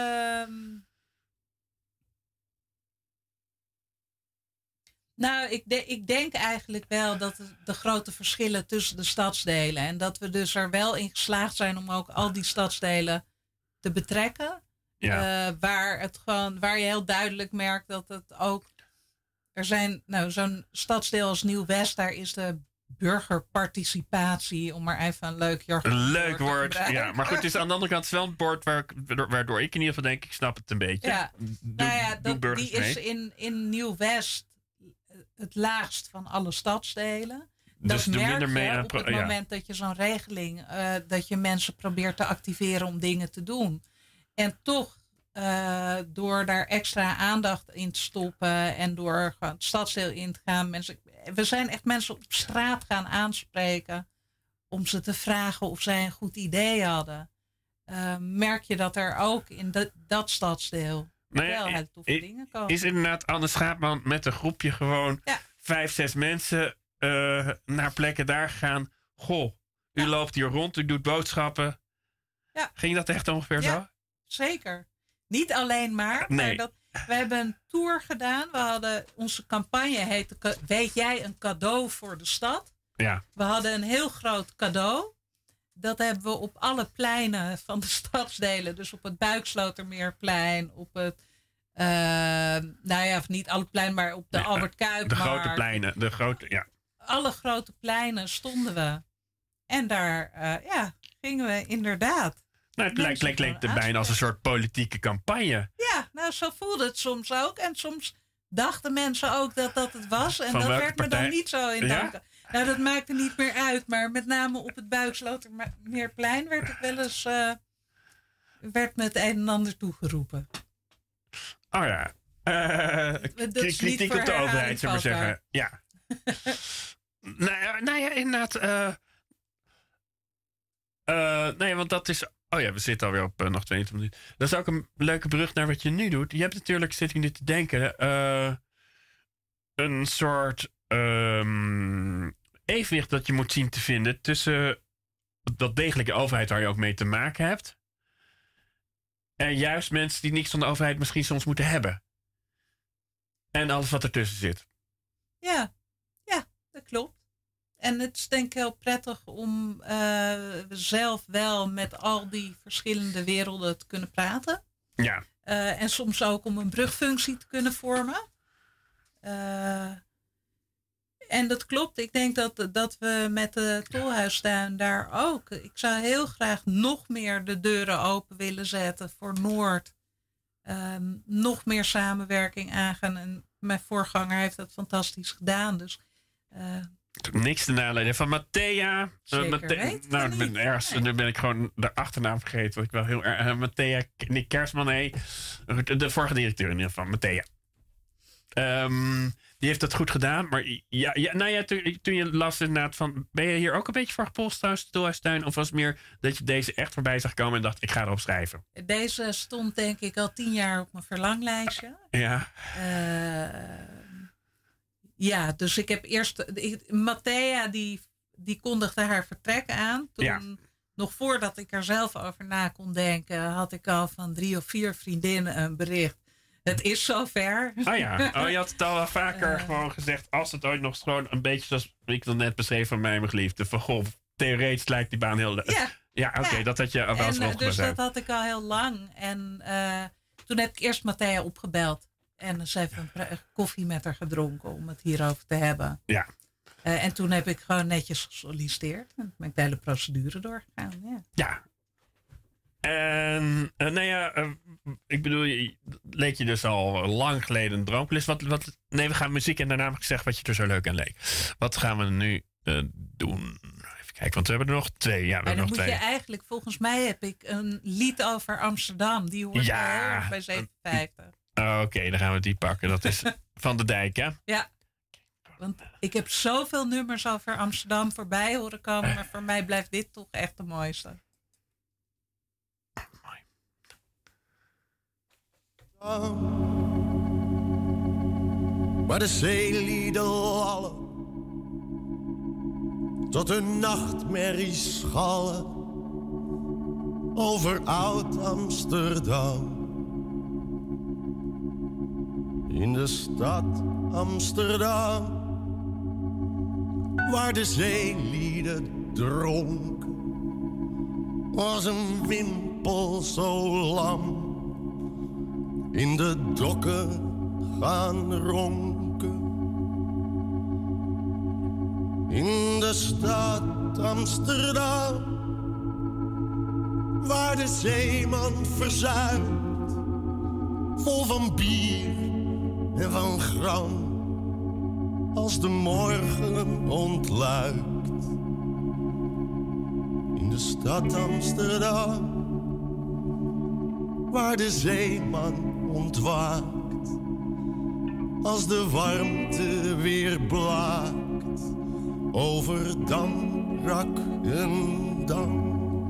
Nou, ik denk eigenlijk wel dat de grote verschillen tussen de stadsdelen... en dat we dus er wel in geslaagd zijn om ook al die stadsdelen te betrekken. Ja. Waar je heel duidelijk merkt dat het ook... Er zijn, zo'n stadsdeel als Nieuw-West, daar is de burgerparticipatie... om maar even een leuk jargon leuk woord, ja. Maar goed, het is aan de andere kant wel een woord waardoor ik in ieder geval denk... ik snap het een beetje. Ja. Die is in Nieuw-West... het laagst van alle stadsdelen. Dus dat doe merk minder je mee aan op het moment dat je zo'n regeling... dat je mensen probeert te activeren om dingen te doen. En toch, door daar extra aandacht in te stoppen... en door gewoon het stadsdeel in te gaan... we zijn echt mensen op straat gaan aanspreken... om ze te vragen of zij een goed idee hadden. Merk je dat er ook in dat stadsdeel... wel hele toffe dingen komen. Is inderdaad Anne Schaapman met een groepje gewoon 5, 6 mensen naar plekken daar gegaan. Goh, u loopt hier rond, u doet boodschappen. Ja. Ging dat echt ongeveer zo? Zeker. Niet alleen maar. Nee. Maar we hebben een tour gedaan. We hadden, onze campagne heette Weet jij een cadeau voor de stad? Ja. We hadden een heel groot cadeau. Dat hebben we op alle pleinen van de stadsdelen. Dus op het Buikslotermeerplein, op het... niet alle pleinen, maar op de Albert Kuipmarkt. De grote pleinen. Alle grote pleinen stonden we. En daar gingen we inderdaad. Nou, het leek bijna als een soort politieke campagne. Ja, zo voelde het soms ook. En soms dachten mensen ook dat dat het was. En Van dat welke werd partij? me dan niet zo in dank. Ja? Nou, dat maakte niet meer uit. Maar met name op het Buikslotermeerplein werd ik wel eens... werd me het een en ander toegeroepen. Oh ja. Kritiek op de overheid, zou ik maar zeggen. Ja. nou ja, inderdaad. Nee, want dat is... Oh ja, we zitten alweer op nog 22 minuten. Dat is ook een leuke brug naar wat je nu doet. Je hebt natuurlijk, zit ik nu te denken... een soort evenwicht dat je moet zien te vinden... tussen dat degelijke overheid waar je ook mee te maken hebt... en juist mensen die niks van de overheid misschien soms moeten hebben. En alles wat ertussen zit. Ja, dat klopt. En het is denk ik heel prettig om zelf wel met al die verschillende werelden te kunnen praten. Ja. En soms ook om een brugfunctie te kunnen vormen. En dat klopt. Ik denk dat we met de Tolhuistuin daar ook... Ik zou heel graag nog meer de deuren open willen zetten voor Noord. Nog meer samenwerking aangaan. En mijn voorganger heeft dat fantastisch gedaan. Dus... niks te naleden van Matthea. Nu ben ik gewoon de achternaam vergeten. Wat ik wel heel erg. Matthea Kersman. Nee. De vorige directeur in ieder geval. Matthea. Die heeft dat goed gedaan. Maar toen je las inderdaad van... Ben je hier ook een beetje voor gepolst trouwens, de Tolhuistuin? Of was het meer dat je deze echt voorbij zag komen en dacht... ik ga erop schrijven? Deze stond denk ik al 10 jaar op mijn verlanglijstje. Ja. Dus ik heb eerst... Matthea die kondigde haar vertrek aan. Toen nog voordat ik er zelf over na kon denken, had ik al van 3 of 4 vriendinnen een bericht. Het is zover. Oh ja, je had het al wel vaker gewoon gezegd. Als het ooit nog gewoon een beetje zoals ik dat net beschreef van mij, mijn geliefde. Van goh, theoretisch lijkt die baan heel... Ja, oké, dat had je al wel eens opgezet. Dus dat had ik al heel lang. En toen heb ik eerst Matthea opgebeld. En ze heeft een koffie met haar gedronken om het hierover te hebben. Ja. En toen heb ik gewoon netjes gesolliciteerd. En ben ik de hele procedure doorgegaan. Ja. En ik bedoel, leek je dus al lang geleden een droomplus. Nee, we gaan muziek en daarna heb ik gezegd wat je er zo leuk aan leek. Wat gaan we nu doen? Even kijken, want we hebben er nog 2. Ja, we hebben nog 2. Je eigenlijk, volgens mij heb ik een lied over Amsterdam. Die hoort heel erg bij 57. Oké, dan gaan we die pakken. Dat is Van de Dijk, hè? Ja. Want ik heb zoveel nummers over Amsterdam voorbij horen komen. Maar voor mij blijft dit toch echt de mooiste. Waar de zeelieden lallen, tot hun nachtmerries schallen over oud-Amsterdam. In de stad Amsterdam, waar de zeelieden dronken, was een wimpel zo lam. In de dokken gaan ronken. In de stad Amsterdam, waar de zeeman verzuimt, vol van bier en van gram, als de morgen ontluikt. In de stad Amsterdam, waar de zeeman ontwaakt, als de warmte weer blaakt over Dam, Rak en Dam.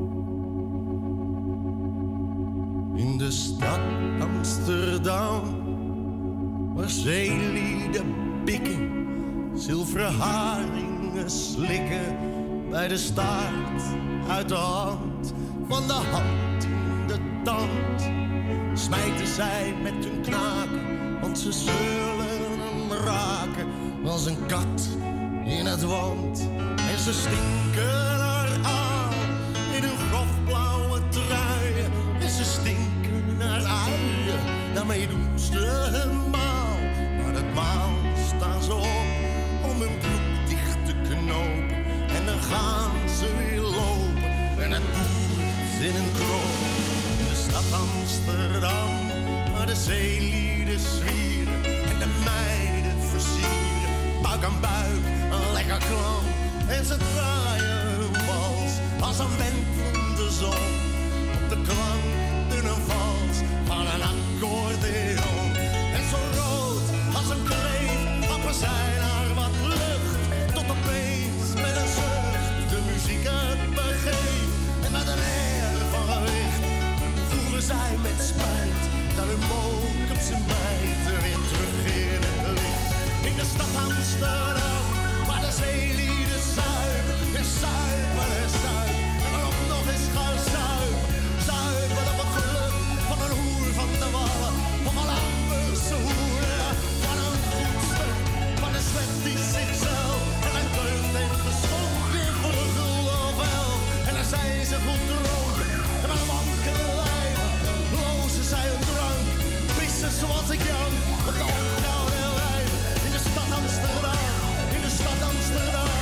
In de stad Amsterdam, waar zeelieden pikken, zilveren haringen slikken, bij de staart uit de hand, van de hand in de tand, smijten zij met hun knaken, want ze zullen hem raken als een kat in het wand. En ze stinken haar aan in hun grofblauwe truien, en ze stinken naar uien, daarmee doen ze hun maal. Maar het maal staan ze op om hun broek dicht te knopen, en dan gaan ze weer lopen en het boert in een kroon. In de stad Amsterdam, waar de zeelieden zwieren en de meiden versieren, buik aan buik, een lekker klam. En ze draaien hun wals als een wentelende zon, op de klank dunne vals van een accordeon. En zo rood als een kreeft happen zij naar wat lucht, tot opeens met een zucht de muziek het begeeft. En met een air van gewicht voeren zij met spijt naar hun mokertse meid weer terug in het licht. In de stad Amsterdam, waar de zeelieden zuipen en zuipen en zuipen, en dan ook nog eens gaan zuipen. Zuipen op het geluk van een hoer van de wallen, van een Lambertse hoer, van een voetstuk, van een slet die zichzelf en een deugd heeft geschonken voor een gulden of wel. En dan zijn ze goed dronken en met wankele lijven lozen zij hun drank, pissen zoals ik jank op de opgouwde lijven. In de stad Amsterdam, in de stad Amsterdam.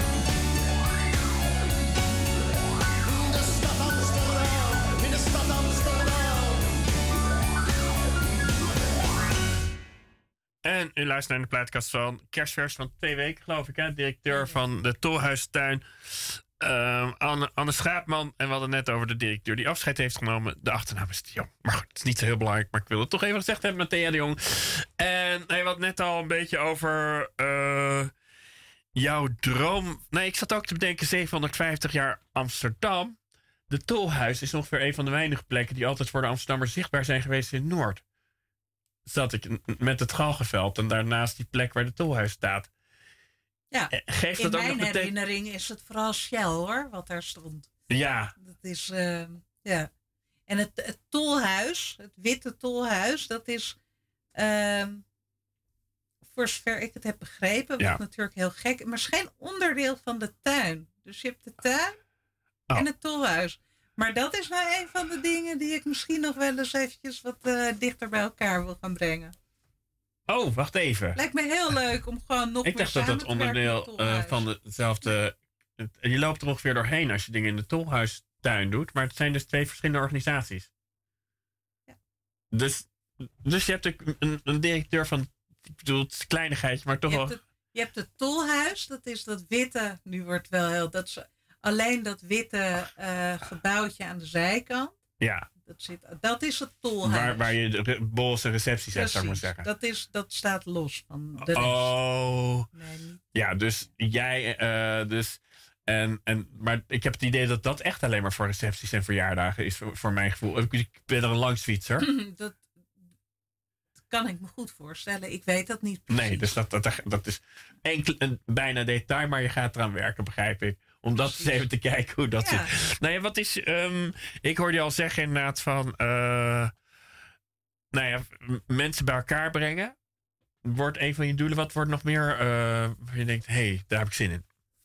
In de stad Amsterdam, in de stad Amsterdam. En u luistert naar de plaatkast van Kerstvers van 2 weken, geloof ik, hè? Directeur van de Tolhuistuin, Anne Schaapman. En we hadden net over de directeur die afscheid heeft genomen. De achternaam is de Jong. Maar goed, het is niet zo heel belangrijk, maar ik wil het toch even gezegd hebben met Thea de Jong. En hij had net al een beetje over jouw droom. Nee, ik zat ook te bedenken, 750 jaar Amsterdam. De Tolhuis is ongeveer een van de weinige plekken die altijd voor de Amsterdammers zichtbaar zijn geweest in Noord. Zat ik met het Galgenveld en daarnaast die plek waar de Tolhuis staat. Ja, Geeft in dat ook mijn nog herinnering is het vooral Shell, hoor, wat daar stond. Ja, Dat is, ja. En het tolhuis, het witte tolhuis, dat is, voor zover ik het heb begrepen, Ja. wat natuurlijk heel gek, maar het is geen onderdeel van de tuin. Dus je hebt de tuin en het tolhuis. Maar dat is nou een van de dingen die ik misschien nog wel eens eventjes wat dichter bij elkaar wil gaan brengen. Oh, wacht even. Lijkt me heel leuk om gewoon nog Ik meer dacht dat samen het te werken met onderdeel het tolhuis. van hetzelfde... Je loopt er ongeveer doorheen als je dingen in de tolhuistuin doet. Maar het zijn dus 2 verschillende organisaties. Ja. Dus je hebt een directeur van... Ik bedoel, het is een kleinigheidje, maar toch wel... Je hebt het tolhuis, dat is dat witte, nu wordt wel heel, dat is alleen dat witte gebouwtje aan de zijkant. Ja, Dat is het tolhuis. waar je de bosse recepties hebt, zou ik maar Precies, zeggen. dat staat los van de rest. Oh, Nee, niet. ja, dus jij... maar ik heb het idee dat dat echt alleen maar voor recepties en verjaardagen is, voor mijn gevoel. Ik ben er een langsfietser. Dat kan ik me goed voorstellen. Ik weet dat niet precies. Nee, dus dat is bijna detail, maar je gaat eraan werken, begrijp ik. Om dat eens even te kijken hoe dat Ja. zit. Nou ja, wat is... ik hoorde je al zeggen inderdaad van... mensen bij elkaar brengen. Wordt een van je doelen. Wat wordt nog meer... waar je denkt, hé, daar heb ik zin in.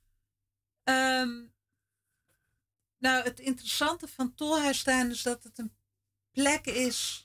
Nou, het interessante van Tolhuistuin is dat het een plek is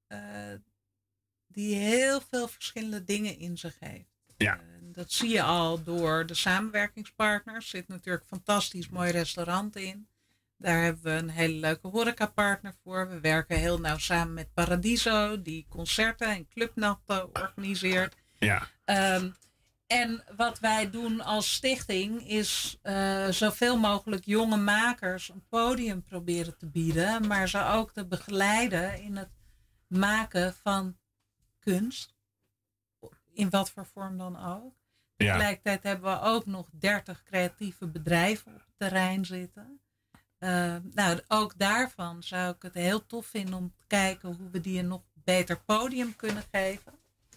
die heel veel verschillende dingen in zich heeft. Ja. Dat zie je al door de samenwerkingspartners. Er zit natuurlijk een fantastisch mooi restaurant in. Daar hebben we een hele leuke horecapartner voor. We werken heel nauw samen met Paradiso, die concerten en clubnachten organiseert. Ja. En wat wij doen als stichting is zoveel mogelijk jonge makers een podium proberen te bieden, maar ze ook te begeleiden in het maken van kunst. In wat voor vorm dan ook. Ja. Tegelijkertijd hebben we ook nog 30 creatieve bedrijven op het terrein zitten. Nou, ook daarvan zou ik het heel tof vinden om te kijken hoe we die een nog beter podium kunnen geven.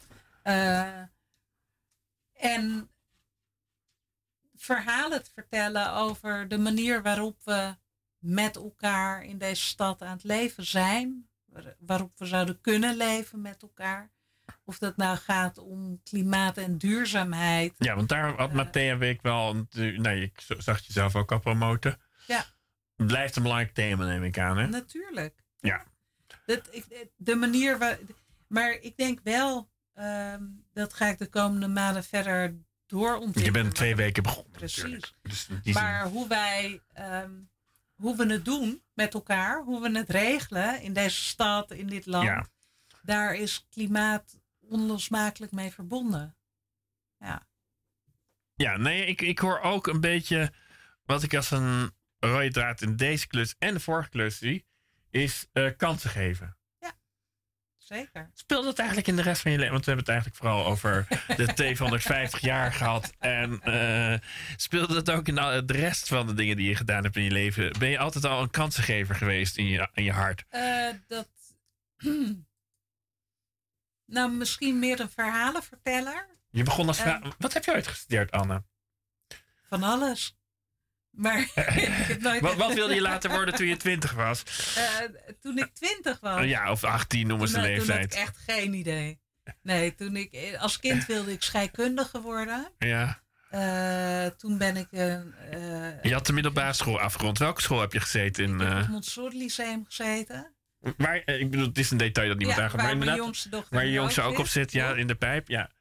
En verhalen te vertellen over de manier waarop we met elkaar in deze stad aan het leven zijn. Waarop we zouden kunnen leven met elkaar. Of dat nou gaat om klimaat en duurzaamheid. Ja, want daar had Matthea Week wel... Nee, ik zag het jezelf ook al promoten. Ja. Blijft een belangrijk thema, neem ik aan, hè? Natuurlijk. Ja. De manier maar ik denk wel, dat ga ik de komende maanden verder doorontwikkelen. Je bent 2 weken begonnen. Precies. Natuurlijk. Dus in die Maar hoe we het doen met elkaar, hoe we het regelen in deze stad, in dit land, Ja. daar is klimaat onlosmakelijk mee verbonden. Ja. Ja, nee, ik hoor ook een beetje... Wat ik als een rode draad in deze klus en de vorige klus zie... is kansen geven. Zeker. Speelt dat eigenlijk in de rest van je leven? Want we hebben het eigenlijk vooral over de 250 jaar gehad. En speelde dat ook in de rest van de dingen die je gedaan hebt in je leven? Ben je altijd al een kansengever geweest in je hart? Nou, misschien meer een verhalenverteller. Je begon als Wat heb je ooit gestudeerd, Anne? Van alles. Maar ik heb nooit Wat wilde je later worden toen je 20 was? toen ik 20 was. Ja, of 18 noemen ze de Toen had leeftijd. ik echt geen idee. Nee, als kind wilde ik scheikundige worden. Ja. Toen ben ik... Je had de middelbare school afgerond. Welke school heb je gezeten? Ik heb op het Montessori Lyceum gezeten. Ik bedoel, het is een detail dat niemand aangaat. Maar waar mijn inderdaad, jongste dochter waar je nu jongste ook op zit, ja, Ja. in de pijp. Ja.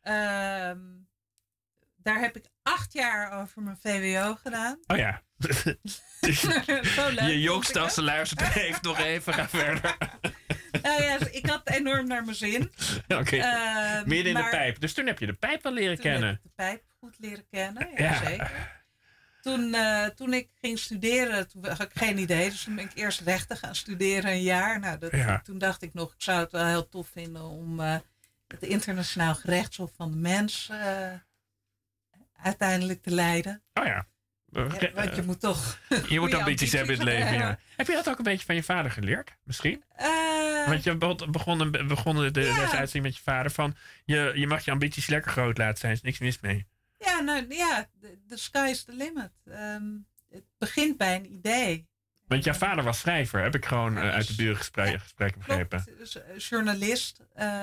Daar heb ik 8 jaar over mijn VWO gedaan. Oh ja. Zo leuk Je jongste vond ik als ze luistert heeft nog even. Ga verder. Nou ja, ik had het enorm naar mijn zin. Oké. Midden in de maar pijp. Dus toen heb je de pijp wel leren Toen kennen. heb ik de pijp goed leren kennen, ja, Ja. zeker. Toen ik ging studeren, toen had ik geen idee. Dus toen ben ik eerst rechten gaan studeren een jaar. Nou, Ja. Toen dacht ik nog, ik zou het wel heel tof vinden om het internationaal gerechtshof van de mens uiteindelijk te leiden. Oh ja. Ja, want je moet toch... Je moet goede ambities hebben in het leven, ja. hebben. Heb je dat ook een beetje van je vader geleerd? Misschien? Want je begon de uitzending met je vader van... Je mag je ambities lekker groot laten zijn. Er is niks mis mee. Ja, nou ja, the sky is the limit. Het begint bij een idee. Want jouw vader was schrijver, heb ik gewoon uit de burengesprekken begrepen. Journalist.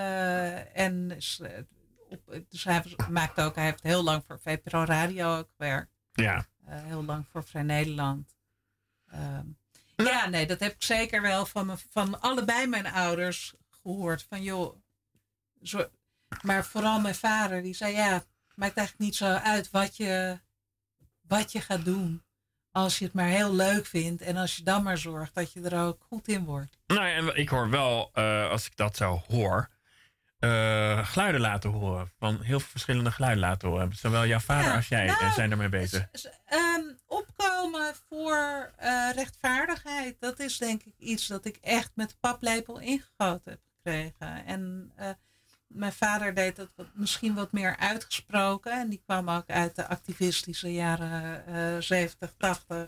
Dus hij heeft heel lang voor VPRO Radio ook gewerkt. Ja. Heel lang voor Vrij Nederland. Ja, nee, dat heb ik zeker wel van allebei mijn ouders gehoord. Van joh, maar vooral mijn vader, die zei ja, het maakt eigenlijk niet zo uit wat je gaat doen. Als je het maar heel leuk vindt en als je dan maar zorgt dat je er ook goed in wordt. Nou, en ik hoor wel, als ik dat zo hoor, geluiden laten horen. Van heel veel verschillende geluiden laten horen. Zowel jouw vader als jij zijn ermee bezig. Opkomen voor rechtvaardigheid, dat is denk ik iets dat ik echt met de paplepel ingegoten heb gekregen. En mijn vader deed dat misschien wat meer uitgesproken. En die kwam ook uit de activistische jaren 70, 80.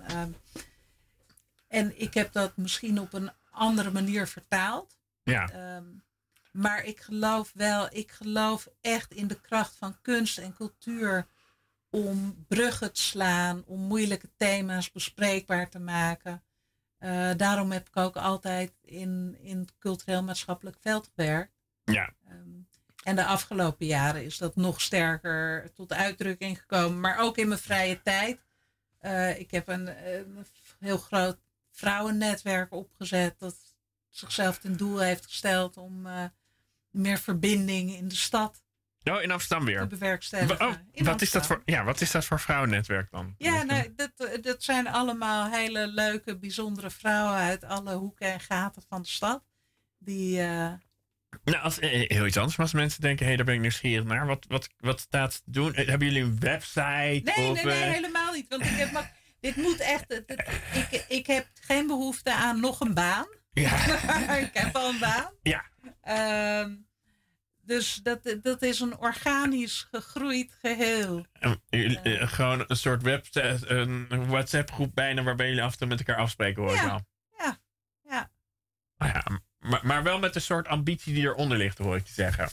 En ik heb dat misschien op een andere manier vertaald. Ja. Maar ik geloof echt in de kracht van kunst en cultuur om bruggen te slaan, om moeilijke thema's bespreekbaar te maken. Daarom heb ik ook altijd in het cultureel-maatschappelijk veld gewerkt. Ja. En de afgelopen jaren is dat nog sterker tot uitdrukking gekomen. Maar ook in mijn vrije tijd. Ik heb een heel groot vrouwennetwerk opgezet dat zichzelf ten doel heeft gesteld om meer verbinding in de stad In Amsterdam weer. te bewerkstelligen. Wat is dat voor vrouwennetwerk dan? Ja, dat zijn allemaal hele leuke, bijzondere vrouwen uit alle hoeken en gaten van de stad. Die... als heel iets anders, maar als mensen denken, daar ben ik nieuwsgierig naar. Wat staat te doen? Hebben jullie een website? Nee, helemaal niet. Want dit moet echt... Ik heb geen behoefte aan nog een baan. Ja. Ik heb al een baan. Ja. Dus dat is een organisch gegroeid geheel. Gewoon een soort website, een WhatsApp groep bijna, waarbij jullie af en toe met elkaar afspreken, hoor ik wel. Ja. Maar wel met een soort ambitie die eronder ligt, hoor ik je zeggen.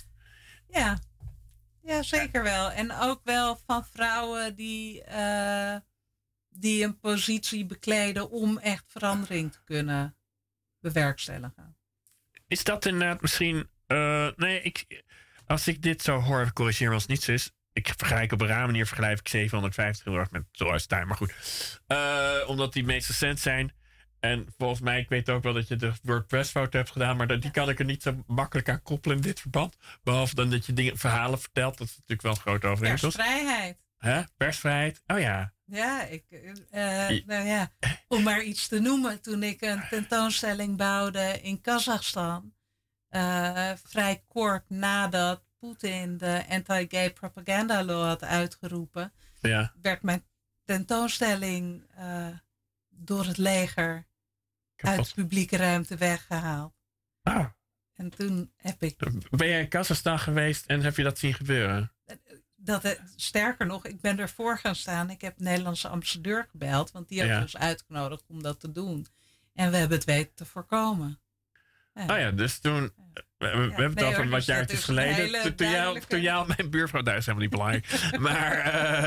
Ja, zeker wel. En ook wel van vrouwen die een positie bekleden om echt verandering te kunnen bewerkstelligen. Is dat inderdaad misschien... als ik dit zo hoor, corrigeer me als het niet zo is. Ik vergelijk op een rare manier ik 750 heel erg met Zoals Tuin, maar goed. Omdat die meest recent zijn. En volgens mij, ik weet ook wel dat je de WordPress-foto hebt gedaan, maar die kan ik er niet zo makkelijk aan koppelen in dit verband. Behalve dan dat je verhalen vertelt. Dat is natuurlijk wel een grote overeenkomst. Persvrijheid. Persvrijheid. Oh ja. Ja, om maar iets te noemen. Toen ik een tentoonstelling bouwde in Kazachstan, vrij kort nadat Poetin de anti-gay propaganda law had uitgeroepen, werd mijn tentoonstelling door het leger uit de publieke ruimte weggehaald. Oh. En toen heb ik... Ben jij in Kazachstan geweest en heb je dat zien gebeuren? Sterker nog, ik ben ervoor gaan staan. Ik heb de Nederlandse ambassadeur gebeld, want die heeft ons uitgenodigd om dat te doen. En we hebben het weten te voorkomen. Dus toen... We hebben het over wat jaartjes geleden. Toen jou mijn buurvrouw... Daar is helemaal niet belangrijk. Maar...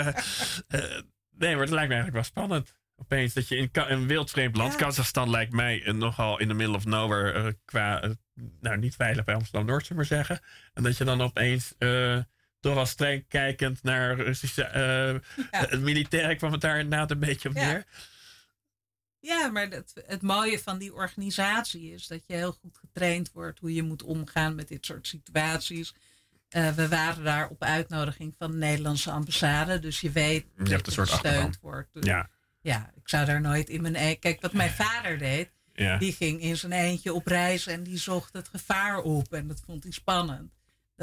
maar het lijkt me eigenlijk wel spannend. Opeens dat je in een wildvreemd land... Kazachstan lijkt mij nogal in the middle of nowhere... qua... niet veilig bij Amsterdam-Noord, zullen we maar zeggen. En dat je dan opeens... toch wel streng kijkend naar Russische militairen kwam het daar inderdaad een beetje op neer. Ja, maar het mooie van die organisatie is dat je heel goed getraind wordt hoe je moet omgaan met dit soort situaties. We waren daar op uitnodiging van de Nederlandse ambassade, dus je weet dat hebt een soort gesteund wordt. Dus, ik zou daar nooit in mijn... Kijk, wat mijn vader deed, die ging in zijn eentje op reis en die zocht het gevaar op en dat vond hij spannend.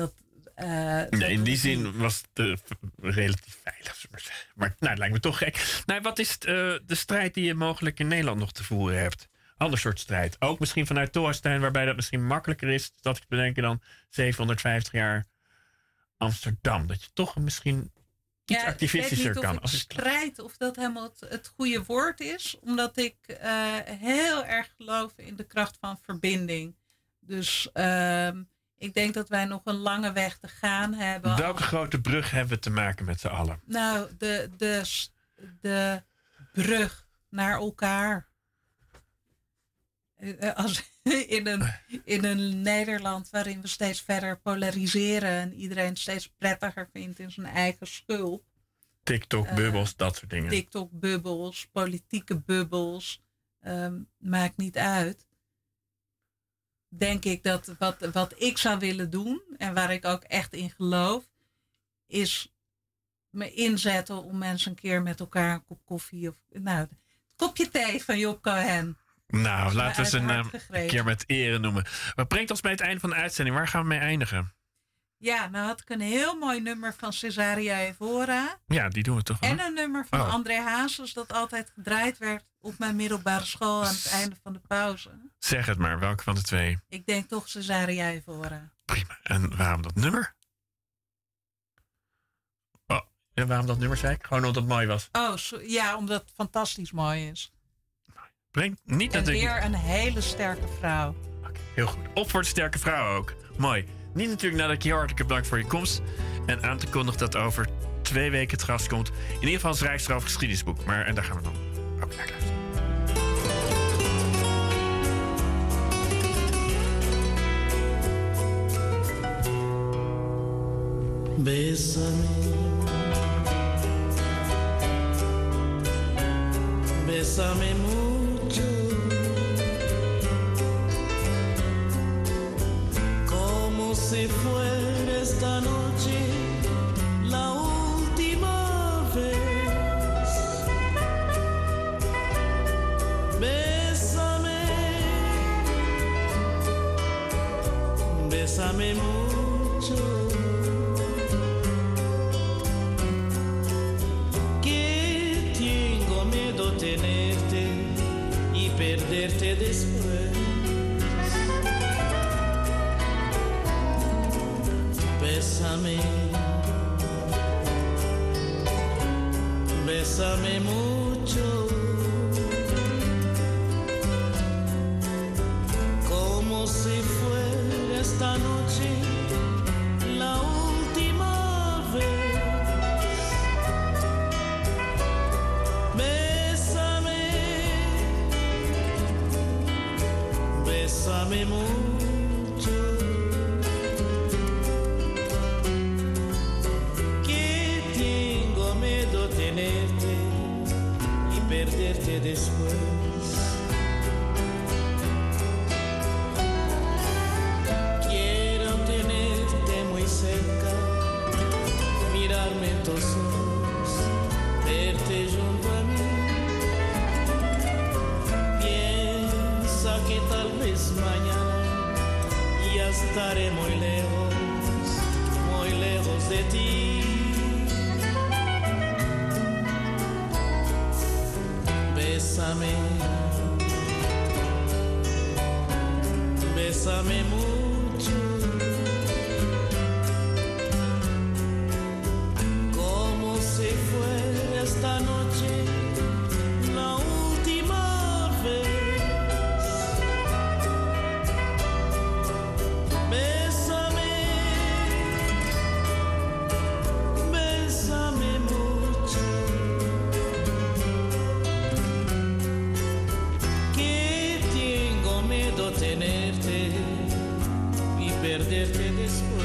In die zin was het relatief veilig. Maar het lijkt me toch gek. Wat is de strijd die je mogelijk in Nederland nog te voeren hebt? Ander soort strijd. Ook misschien vanuit Torstein, waarbij dat misschien makkelijker is, dat ik bedenken dan 750 jaar Amsterdam. Dat je toch misschien iets activistischer kan. Ik weet niet of strijd of dat helemaal het goede woord is. Omdat ik heel erg geloof in de kracht van verbinding. Dus... ik denk dat wij nog een lange weg te gaan hebben. Welke grote brug hebben we te maken met z'n allen? Nou, de brug naar elkaar. In een Nederland waarin we steeds verder polariseren en iedereen steeds prettiger vindt in zijn eigen schulp. TikTok-bubbels, dat soort dingen. TikTok-bubbels, politieke bubbels, maakt niet uit. Denk ik dat wat ik zou willen doen en waar ik ook echt in geloof, is me inzetten om mensen een keer met elkaar een kop koffie of een kopje thee van Job Cohen. Nou, laten we uit ze het hart een gegrepen. keer met ere noemen. Wat brengt ons bij het einde van de uitzending? Waar gaan we mee eindigen? Ja, nou had ik een heel mooi nummer van Cesaria Evora. Ja, die doen we toch wel. En een nummer van Oh. André Hazes dat altijd gedraaid werd op mijn middelbare school aan het einde van de pauze. Zeg het maar, welke van de twee? Ik denk toch Cesaria Evora. Prima. En waarom dat nummer? Oh, en waarom dat nummer zei ik? Gewoon omdat het mooi was. Oh, ja, omdat het fantastisch mooi is. Brengt niet En natuurlijk... weer een hele sterke vrouw. Oké, heel goed. Op voor de sterke vrouw ook. Mooi. Niet natuurlijk nadat ik je heel hartelijk bedankt voor je komst. En aan te kondigen dat over 2 weken het gast komt. In ieder geval het Rijksstraf geschiedenisboek. Maar en daar gaan we dan ook naar luisteren. Bésame mucho, como si fuera esta noche la última vez. Bésame, bésame mucho. Que tengo miedo tenerte y perderte después. Bésame, bésame mucho, como si fuera esta noche la última vez. Bésame, bésame mucho, que tengo miedo tenerte y perderte después. Quiero tenerte muy cerca, mirarme en tus ojos, verte junto a mí. Piensa que tal vez mañana ya estaré muy lejos de ti. Bésame, bésame mucho, como si fuera esta noche la última vez. Bésame, bésame mucho, que tengo miedo tenerte y perderte después.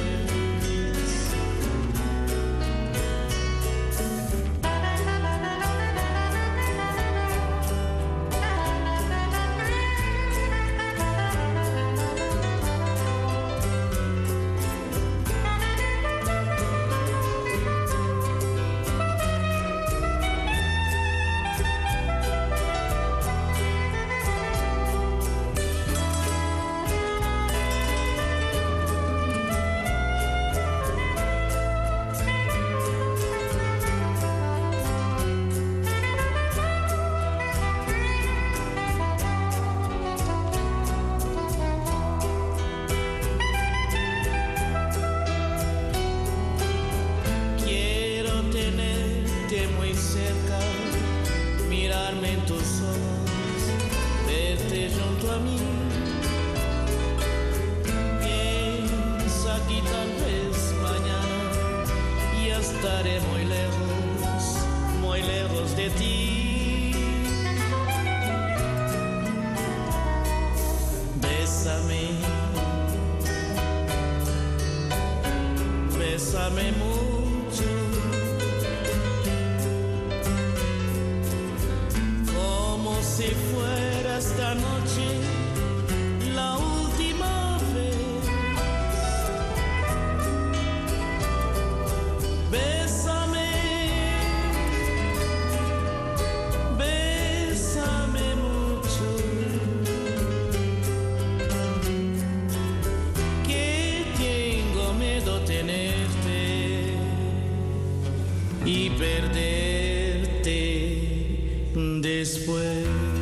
Quiero tenerte muy cerca, mirarme en tus ojos, verte junto a mí. Piensa que tal vez mañana ya estaré muy lejos de ti. bésame mucho, como si fuera esta noche la última vez. Bésame, bésame mucho, que tengo miedo tenerte y perderte después.